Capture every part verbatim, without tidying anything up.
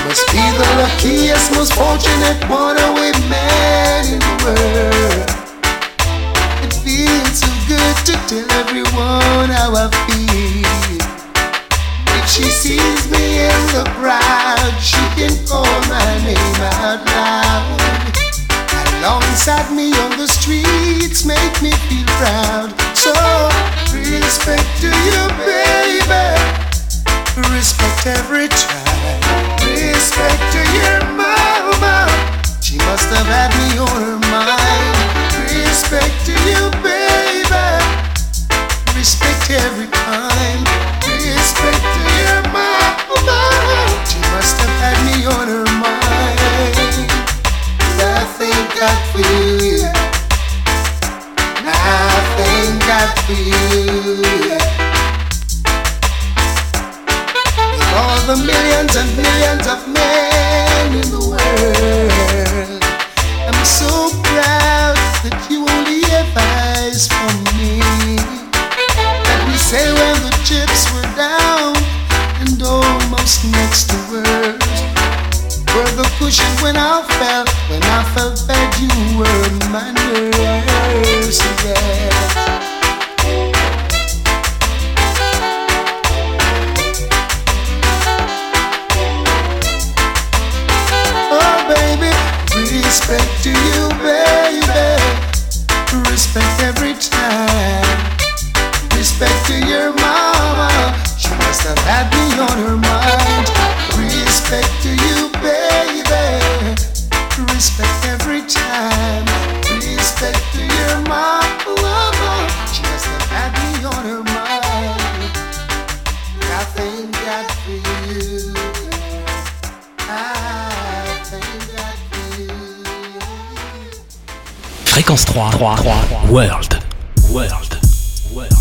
must be the luckiest, most fortunate one away man in the world. It feels so good to tell everyone how I feel. If she sees me in the crowd, she can call my name out loud. Alongside me on the streets make me feel proud. So respect to you, baby. Respect every time. Respect to your mama. She must have had me on her mind. Respect to you, baby. Respect every time. Respect to your mama. She must have had me on her mind. I thank God for you. I thank God for you. With all the millions and millions of men in the world, I'm so proud that you only have eyes for me. Let me say when the chips were down and almost next to words, were the cushion when I fell, when I felt that you were my nurse, yeah. Oh baby, respect to you, baby. Respect every time. Respect to your mama. She must have had me on her mind. Respect to you, baby. Respect every time. Respect to your mama. She must have had me on her mind. I thank God for you. I thank God for you. Fréquence trois, trois, trois, World. World. World.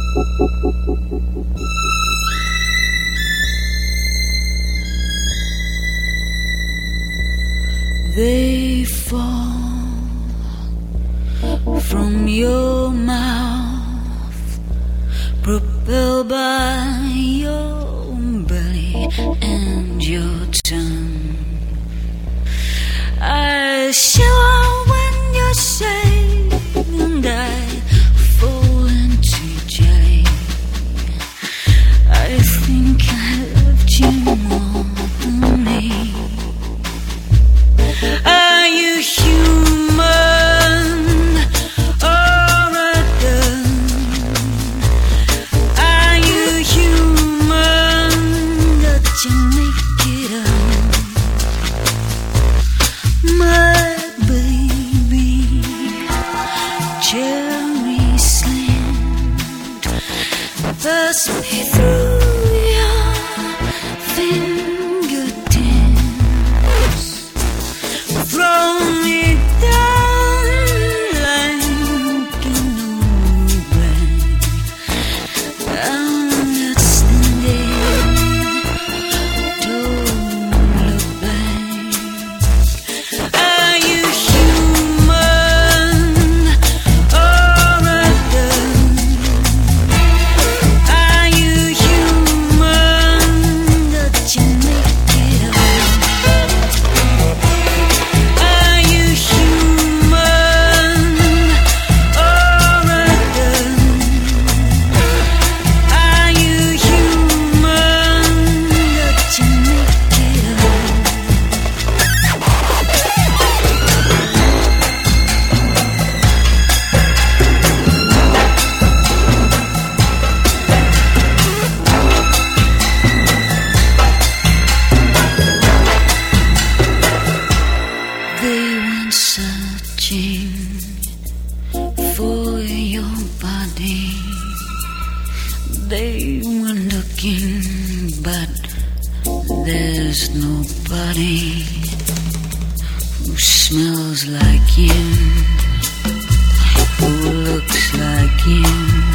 They fall from your mouth, propelled by your belly and your tongue. I shiver when you say, and I fall into jelly. I think I loved you more than me. Are you human or a gun? Are you human that you make it up? My baby, cherry slant, pass me through your fingertips. Throw me down like an old bag. I'm not standing, don't look back. Are you human or a gun? Are you human that you make it up? Are you human or a gun? Are you human that you make it up? They went searching for your body. They were looking, but there's nobody who smells like you, who looks like you.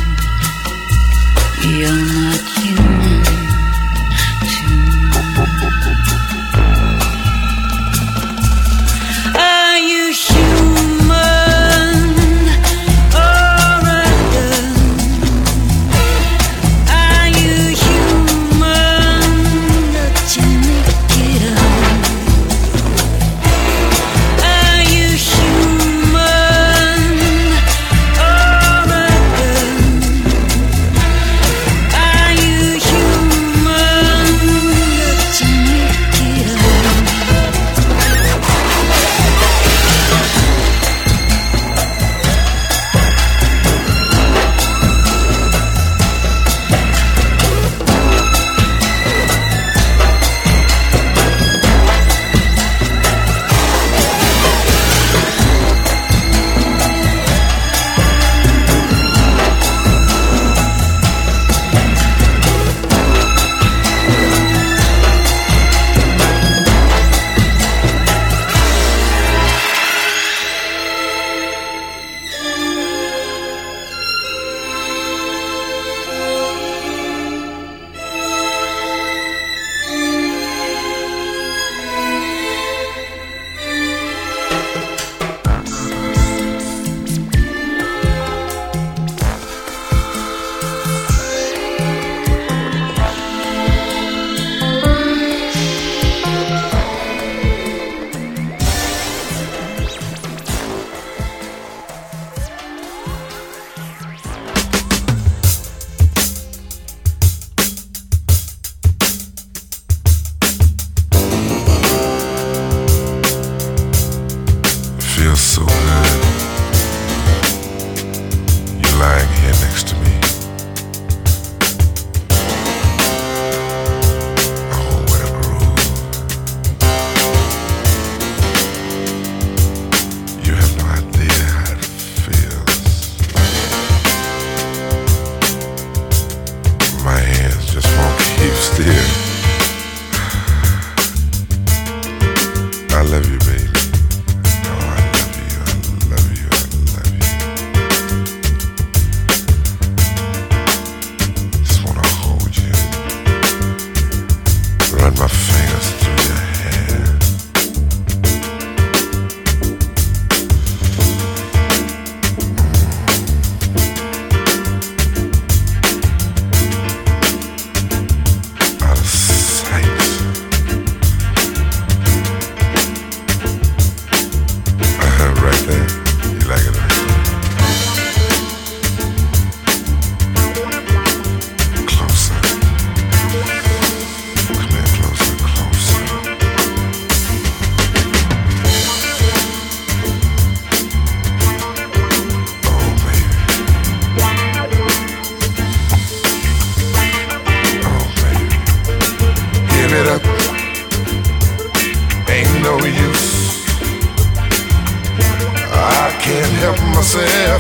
You're not human to me. Are you human or a gun? Are you human that you make it up? Are you human or a gun?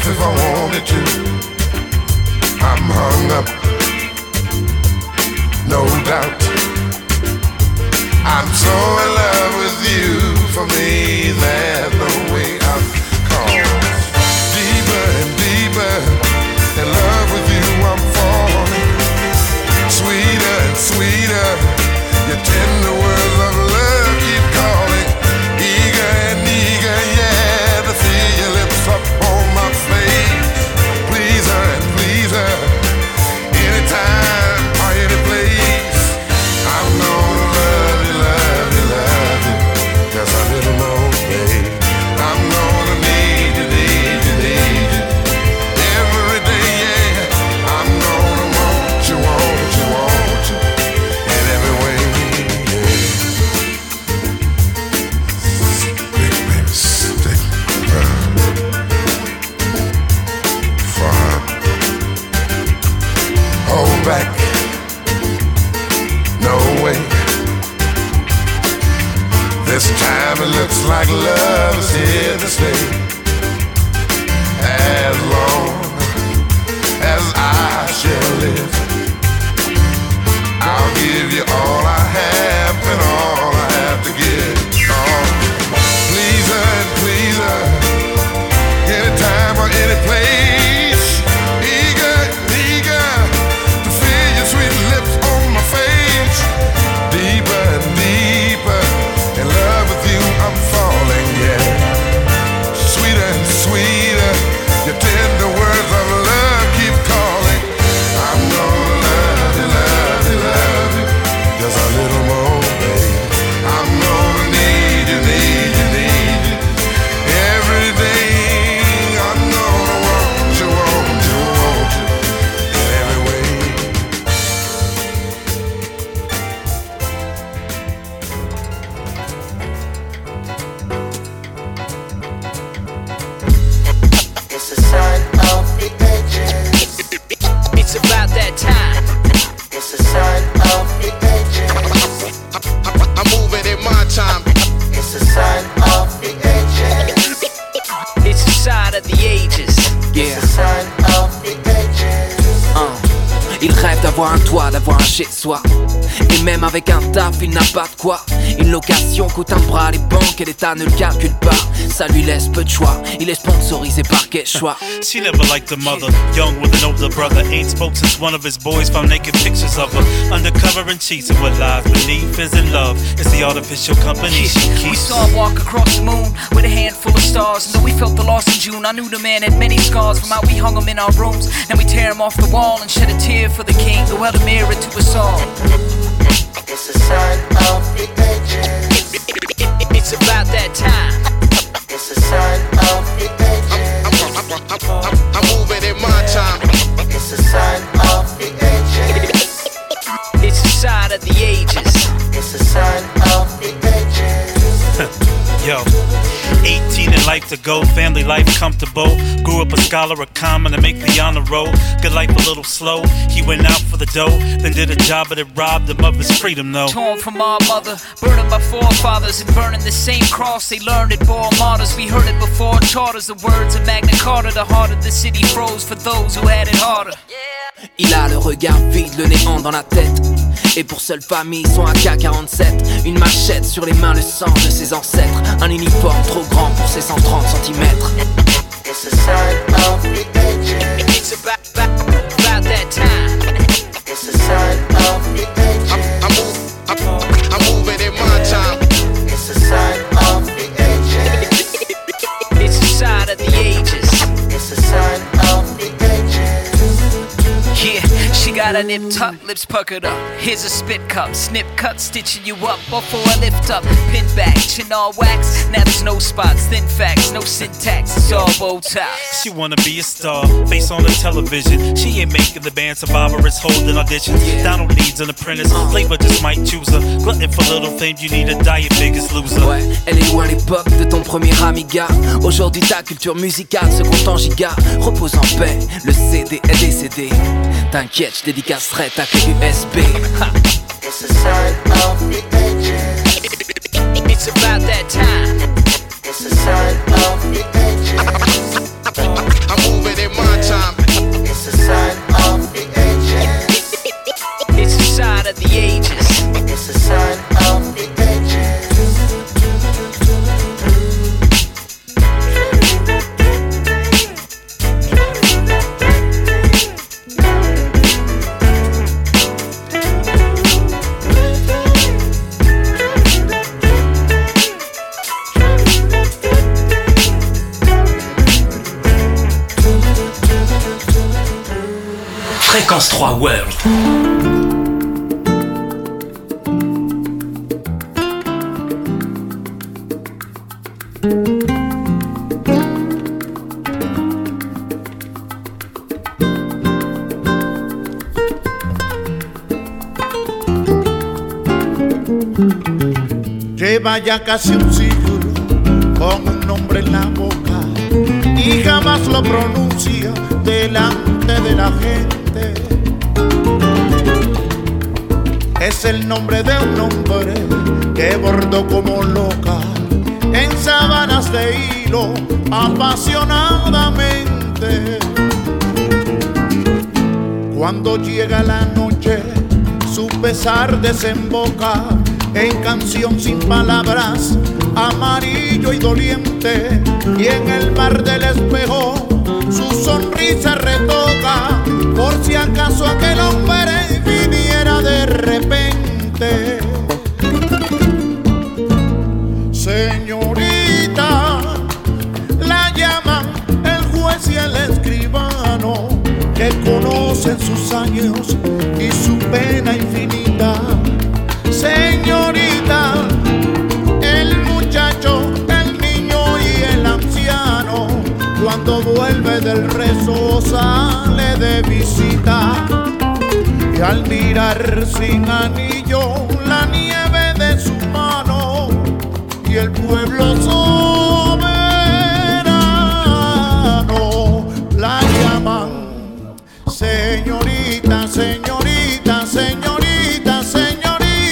myself if I wanted to. I'm hung up, no doubt. I'm so in love with you. For me, there's no way out. Cause deeper and deeper in love with you, I'm falling. Sweeter and sweeter, your tender words of love keep calling. Eager and eager, yeah, to feel your lips up on my face. Please her and please her, anytime or any place. I'm gonna love you, love you, love you, just a little more, babe. I'm gonna need you, need you, need you every day, yeah. I'm gonna want you, want you, want you in every way, yeah. Stick, baby, stick around. Fine. Hold back. No way. This time it looks like love is here to stay. As long as I shall live, I'll give you all I have and all I have to give. Oh, please her and please her, anytime or any place. Eager, eager to feel your sweet lips on my face. Deeper and deeper in love with you, I'm falling, yeah. Sweeter and sweeter, your tender words of love keep calling. I'm gonna love you, love you, love you, just a little more, babe. I'm gonna need you, need you, need you every day. I'm gonna want you, want you, want you in every way. It's a sign of the ages. It's about that time. It's a sign of the ages. I'm moving in my time. It's a sign of the ages. It's a sign of the ages. It's a sign of the ages. Hein. Il rêve d'avoir un toit, d'avoir un chez soi. Et même avec un taf, il n'a pas de quoi. Une location coûte un bras, les banques et l'État ne le calculent pas. Ça lui laisse peu de choix, il est sponsorisé par Quechua. She never liked her mother, young with an older brother. Ain't spoke since one of his boys found naked pictures of her. Undercover and cheating, what lies beneath isn't love. It's the artificial company she keeps. We saw him walk across the moon with a handful of stars. And though we felt the loss in June, I knew the man had many scars. From how we hung him in our rooms, then we tear him off the wall and shed a tear for the king who held a mirror to us all. It's a sign of the ages. It's about that time. It's a sign of the ages. I'm, I'm, I'm, I'm, I'm moving in my time. It's a sign of the ages. It's a sign of the ages. It's a sign of the ages. Yo, eighteen in life to go, family life comfortable. Grew up a scholar, a common to make the honor roll. Good life a little slow, he went out for the dough. Then did a job but it robbed him of his freedom though. Torn from our mother, burning by forefathers, and burning the same cross they learned it bore martyrs. We heard it before charters, the words of Magna Carta. The heart of the city froze for those who had it harder. Il a le regard vide, le néant dans la tête. Et pour seule famille, son A K quarante-sept. Une machette sur les mains, le sang de ses ancêtres. Un uniforme trop grand pour ses cent trente centimètres. It's a sign of the ages. It's about, about, about that time. It's a sign of the ages. I'm, I'm, move, I'm, I'm moving in my time. It's a sign of the ages. It's a sign of the ages. It's a sign of the ages. Yeah, she got her nip tucked, lips puckered up. Here's a spit cup, snip cut, stitching you up before I lift up. Pin back, chin all wax. Now there's no spots, thin facts, no syntax. It's all bow ties. She wanna be a star, face on the television. She ain't making the band survivor, it's holding auditions. Donald needs an apprentice, Flavor just might choose her. Glutton for little fame, you need a diet, biggest loser. Ouais, elle est loin l'époque de ton premier amiga. Aujourd'hui ta culture musicale se compte en giga. Repose en paix, le C D est décédé. T'inquiète, je dédicacerai ta clé U S B. It's a sign of the ages. It's about that time. It's a sign of the ages. I'm moving my time. It's a sign of the ages. It's a sign of the ages. It's a sign of the ages. Fréquence trois World. Lleva ya casi un siglo con un nombre en la boca y jamás lo pronuncia delante de la gente. Es el nombre de un hombre que bordó como loca en sábanas de hilo apasionadamente. Cuando llega la noche, su pesar desemboca en canción sin palabras, amarillo y doliente, y en el mar del espejo su sonrisa retoca, por si acaso aquel hombre viniera de repente. Señorita, la llaman el juez y el escribano, que conocen sus años y su pena infinita. Señorita, el muchacho, el niño y el anciano, cuando vuelve del rezo sale de visita, y al mirar sin anillo la nieve de su mano y el pueblo soberano, la llaman señorita, señorita, señorita, señorita.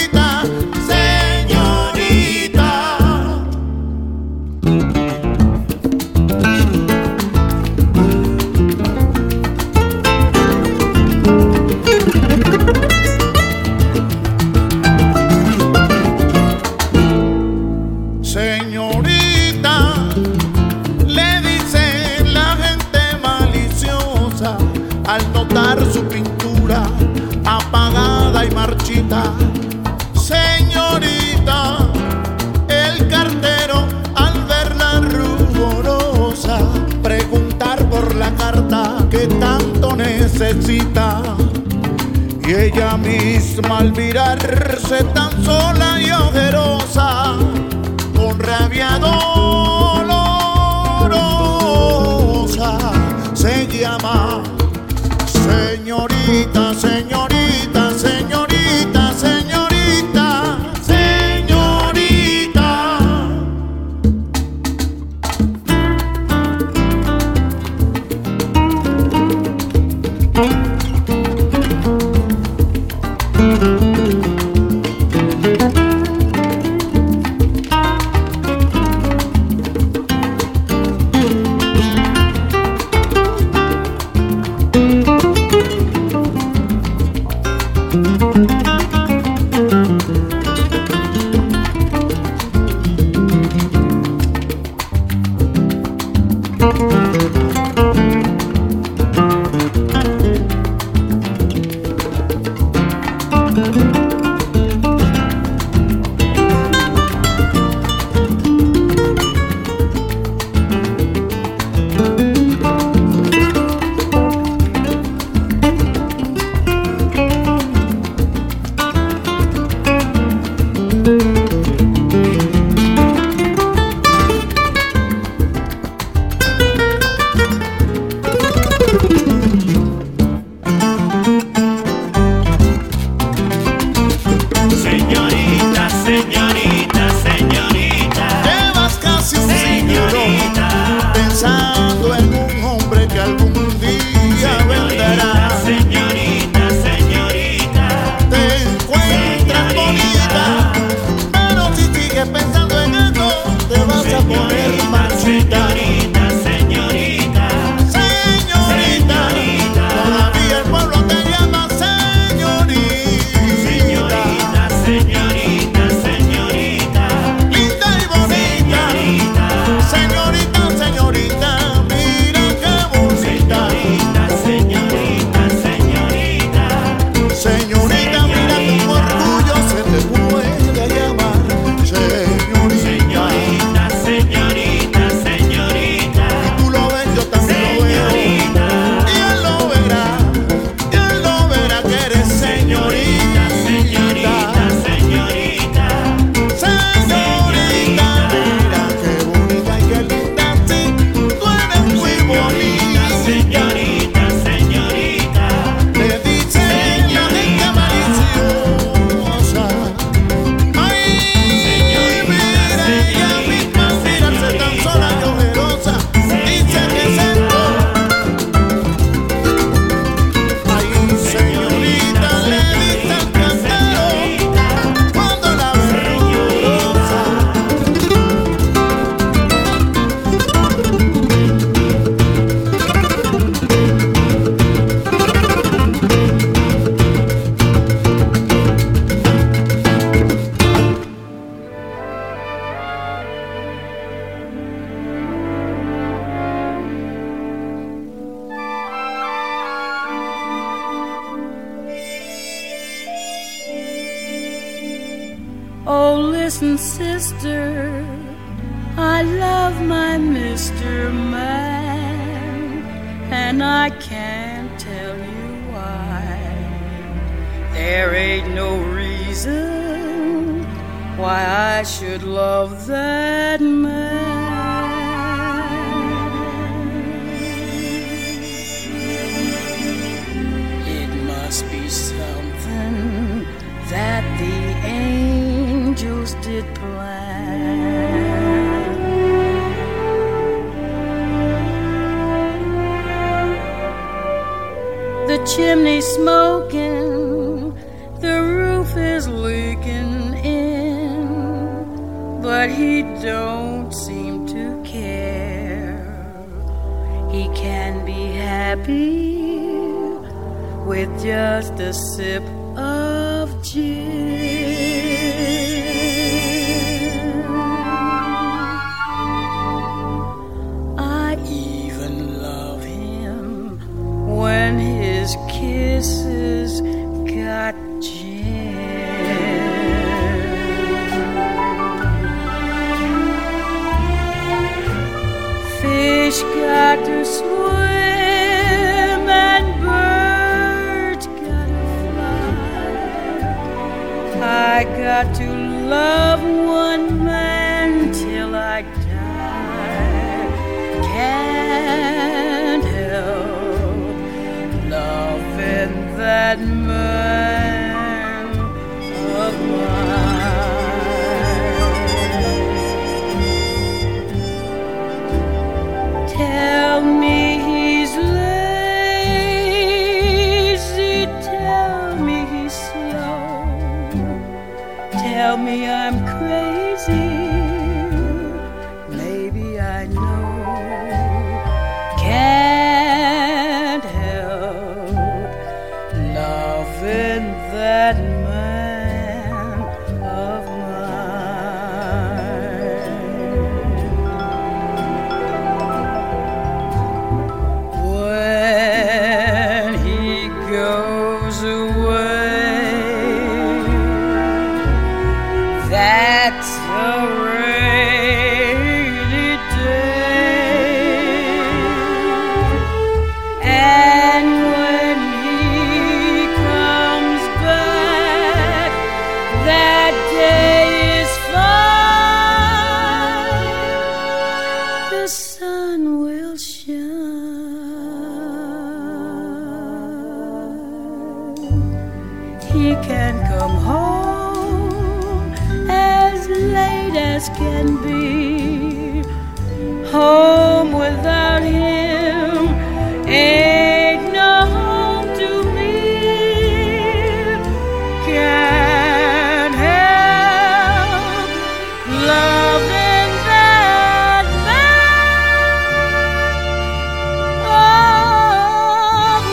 Su pintura apagada y marchita. Señorita, el cartero al verla ruborosa preguntar por la carta que tanto necesita, y ella misma al mirarse tan sola y ojerosa, con rabia dolorosa se llama señorita, señorita, señorita, señorita, señorita. Oh, listen, sister, I love my Mister Man, and I can't tell you why. There ain't no reason why I should love that man. It must be something that the angels did plan. The chimney's smoking, the roof is leaking in, but he don't seem to care. He can be happy with just a sip of gin. I even love him when his kisses got gin. Fish got to swim and birds got to fly. I got to love one man till I die. Can't help loving that man of mine. Tell me he's lazy, tell me he's slow, tell me I'm crazy, maybe I know. Can't help loving that man of mine. When he goes away, that's a rainy day. And when he comes back, that day is fine. The sun will shine. He can come home as late as can be. Home without him ain't no home to me. Can't help loving that man of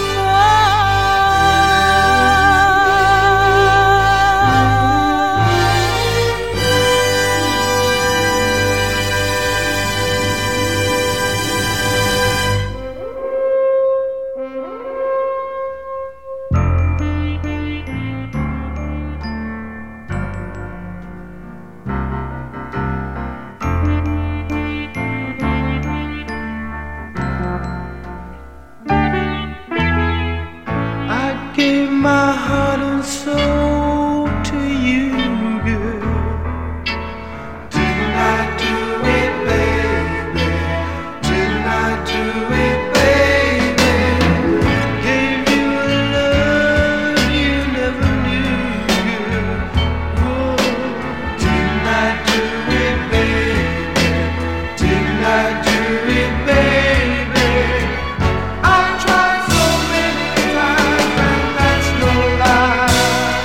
I gave my heart and soul to you, girl. Didn't I do it, baby? Didn't I do it, baby? Gave you a love you never knew, girl. Oh, didn't I do it, baby? Didn't I do it, baby? I tried so many times and that's no lie.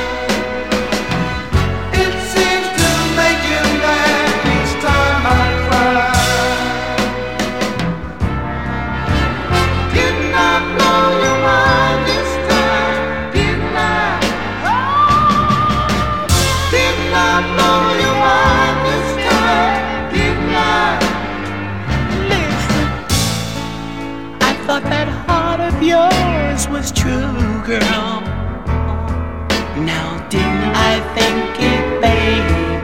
It seems to make you mad each time I cry. Didn't I blow your mind this time? Didn't I? Didn't I blow your mind this time? Didn't I? Listen, I thought that heart of yours was true, girl. Now didn't I think it, baby?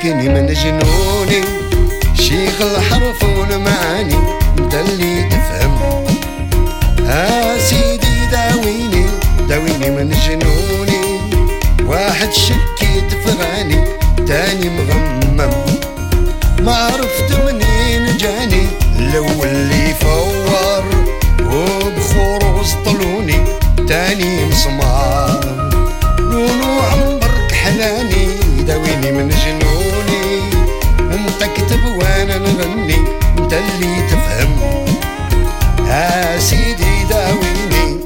سكني من جنوني شيخ الحرف والمعاني انت اللي تفهم. ها سيدي داويني داويني من جنوني واحد شكيت فغاني تاني مغمم ما عرفت منين جاني الاول اللي فور وبخروز طلوني تاني مسمار لونو عمرك حناني داويني من جنوني انت كتب وانا نغني انت اللي تفهم. ها سيدي داويني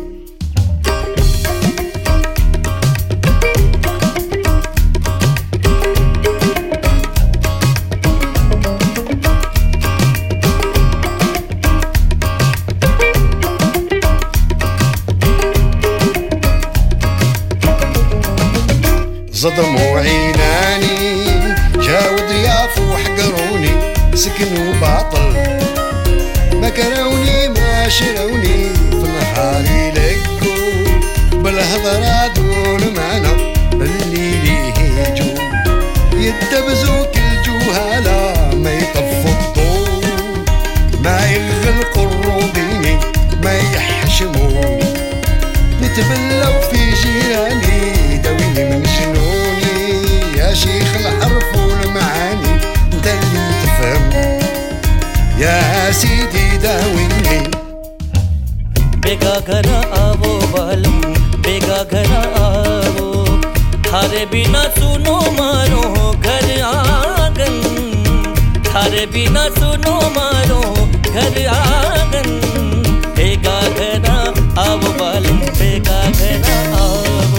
صدموا عيناني جاو ضياف وحقروني سكنوا باطل ما كروني ما شروني في نهاري لقوا بالهضرة دون معنى بالليل يهيجوا يدبزوا كل جوهالة ما يطفوا الضوء ما يغلقوا الروبيني ما يحشموا يتبلوا في جيراني داويني من جنوني يا شيخ الحرف والمعاني انت اللي تفهم. يا سيدي داويني बेगा घर आवो बालम बेगा घर आवो थारे बिना सुनो मारो घर आंगन थारे बिना सुनो मारो घर आंगन बेगा घर आवो बालम बेगा घर आवो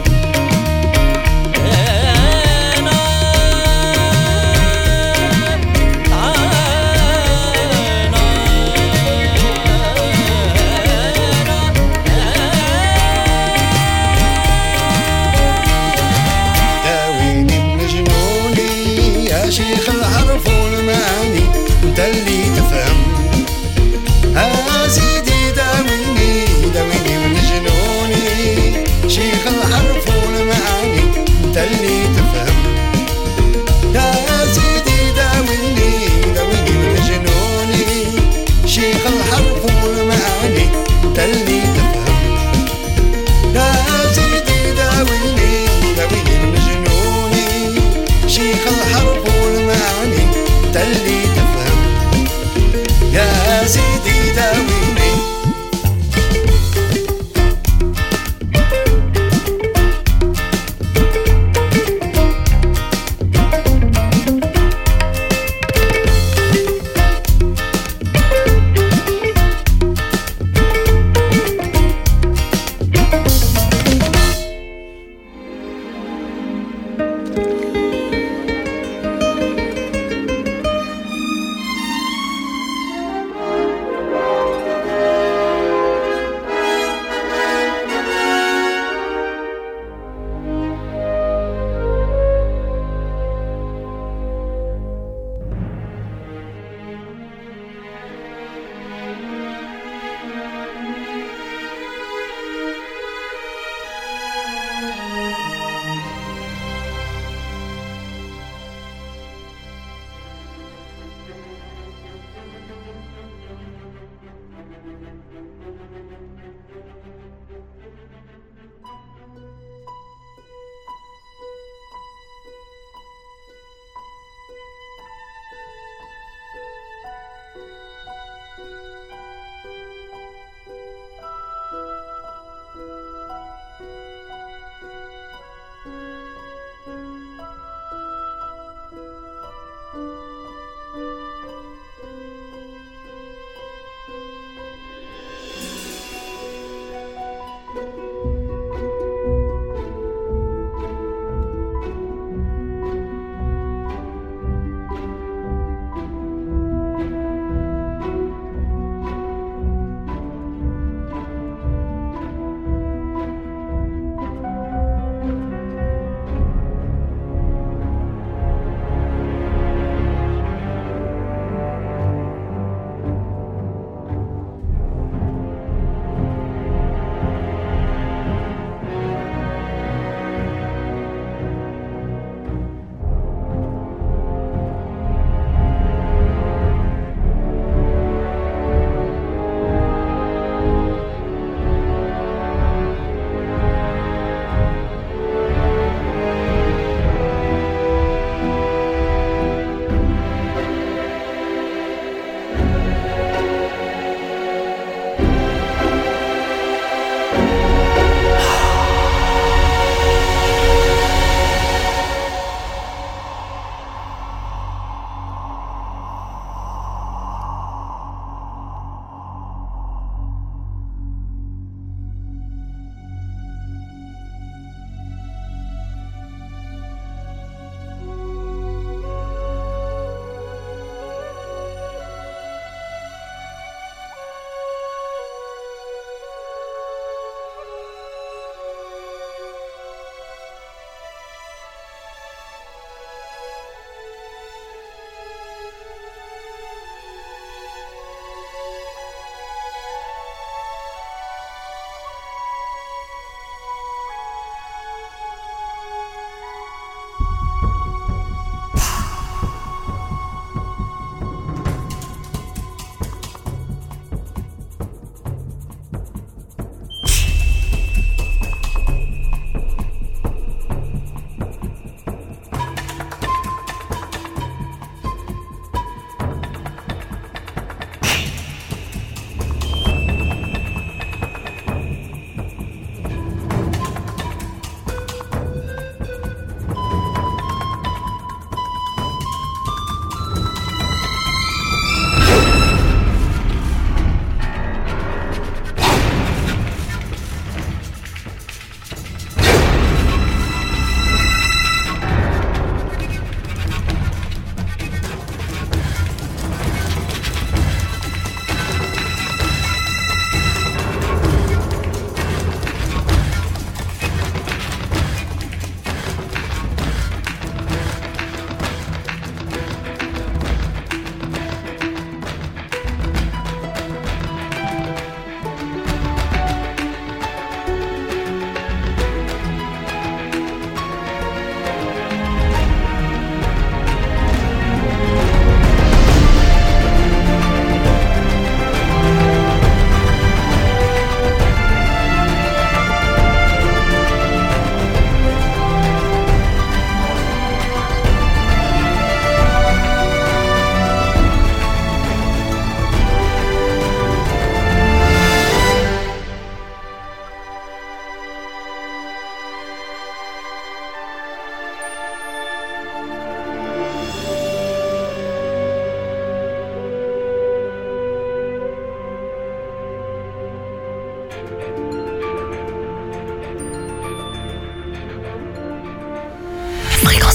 شيخ الحرف والمعاني انت اللي تفهم. ها سيدي داويني داويني من جنوني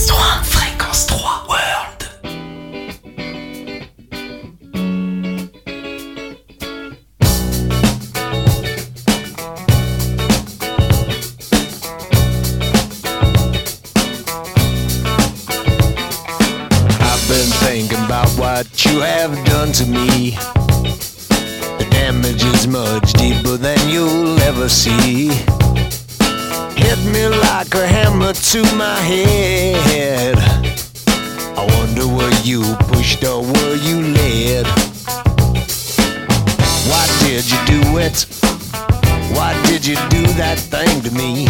Fréquence trois. Fréquence trois. World. I've been thinking about what you have done to me. The damage is much deeper than you'll ever see. Hit me like a hammer to my head. I wonder were you pushed or were you led? Why did you do it? Why did you do that thing to me?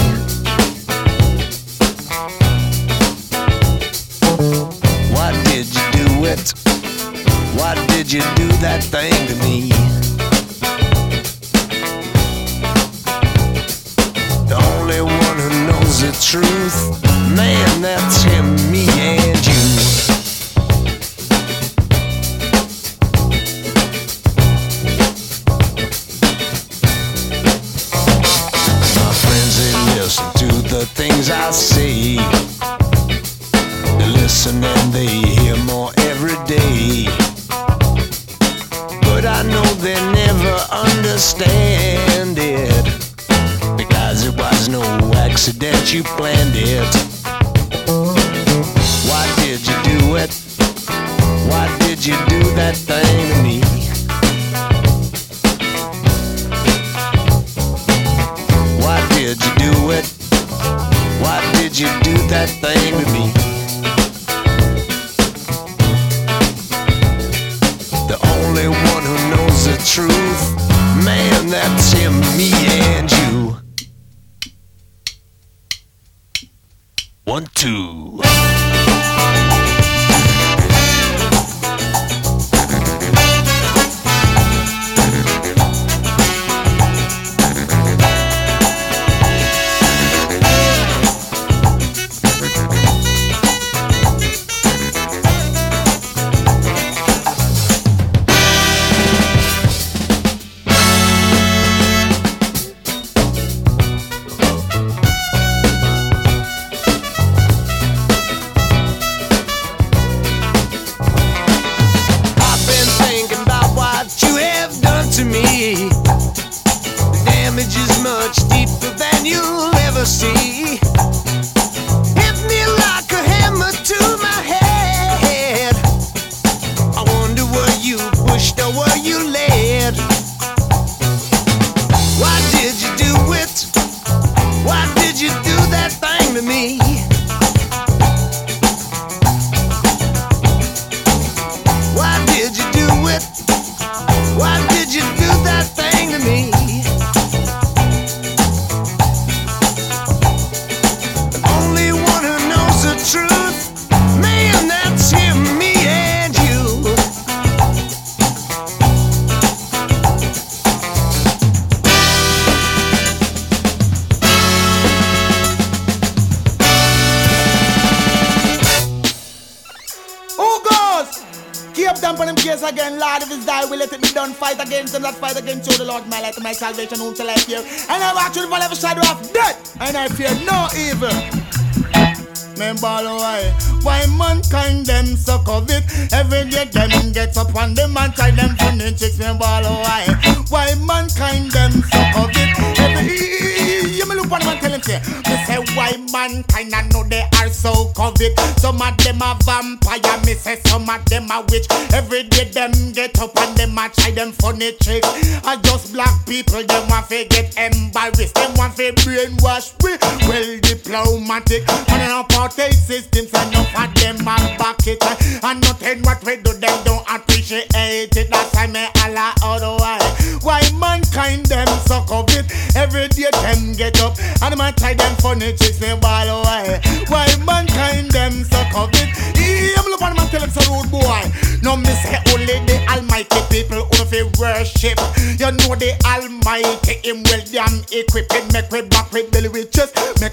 Why did you do it? Why did you do that thing to me? The only one who knows the truth, man, that's him, me and you. My friends, they listen to the things I say. They listen and they hear more every day. But I know they never understand it, because it was no accident, you planned it. Why did you do it? Why did you do that thing to me? Why did you do it? Why did you do that thing to me? The only one who knows the truth, man, that's him, me and you. One, two. Again, Lord, if it's die, we let it be done. Fight against them that fight against you, the Lord, my light and my salvation, whom shall I fear? And I watch you for every shadow of death, and I fear no evil. Me ball away. Why mankind them suck of it? Every day them get up on them and try them funny chicks. Me ball away. Why mankind them suck of it? Every you me look on them and tell them say, me say why mankind I know they are so covet. Some of them are vampire, me say some of them are witch. Every day them get up and them and try them funny tricks. I just black people, them want to get embarrassed. Them want to brainwash we well diplomatic. And an apartheid system, so enough of them are back it. And nothing what we do, them don't appreciate it. That's why me Allah otherwise. Why mankind them suck of it? Every day them get up and man try them funny tricks, me ball away. Why mankind them suck of it? I'm look on man tell them so rude boy. No me say only the almighty people who fi worship. You know the almighty him well damn equipped. Make we back with belly with chest. Make we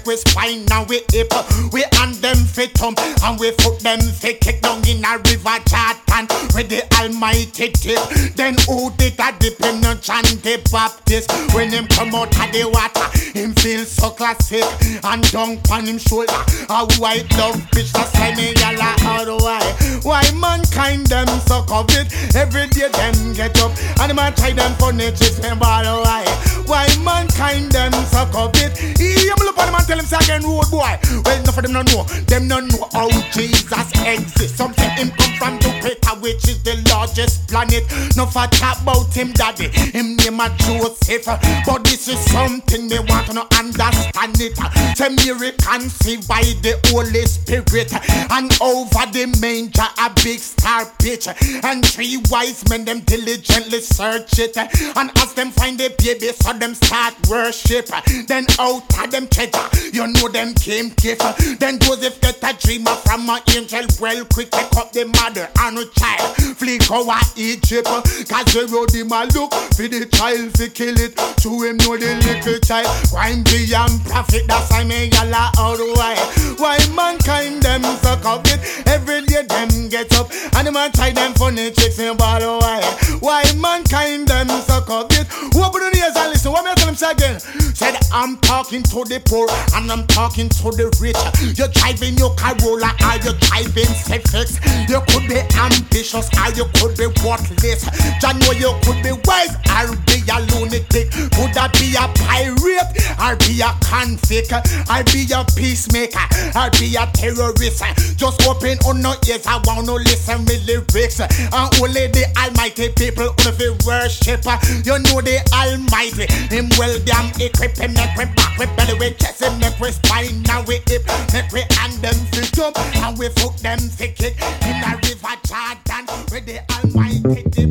we spine and we hip. We hand them fit um and we foot them fit kick down in a river Jordan with the almighty tip. Then who did a dip in the John the Baptist? When him come out of the water, him feel so classic and dunk on him shoulder. A white love bitch that's like me yalla out why? Why mankind them so covet? Every day them get up and man try them funny tricks them ball why? Why mankind them so covet? He am look on them and tell him say again road boy. Well enough of them no know. Them no know how Jesus exists. Some say him come from Jupiter, which is the largest planet. No for talk about him daddy. Him name a Joseph. But this is something they want to know understand it. Say Mary conceived by the Holy Spirit, and over the manger a big star pitch, and three wise men them diligently search it, and as them find the baby so them start worship. Then out of them treasure you know them came gift. Then Joseph get a dreamer from an angel, well quick take up the mother and the child flee over Egypt, cause they road him a look for the child to kill it. To him know the little child crime beyond profit. That's why me yalla out why? Why mankind them so covet? Every day them get up and them a try them funny tricks in ball why? Why mankind them so covet? Open the ears and listen. What me tell them say again? Said I'm talking to the poor and I'm talking to the rich. You're driving your Corolla or you're driving Civics. You could be ambitious or you could be worthless. John know you could be wise or be a lunatic. Could that be a pirate or be a convict or be a peacemaker or be a terrorist? Just open on no ears, I want to listen me lyrics. And only the almighty people who feel worship. You know the almighty, him well damn equip him, make we back, we belly, we chest him, make we spine, now we hip, make we hand them fit up, and we fuck them fit kick in the river Jordan with the almighty tip.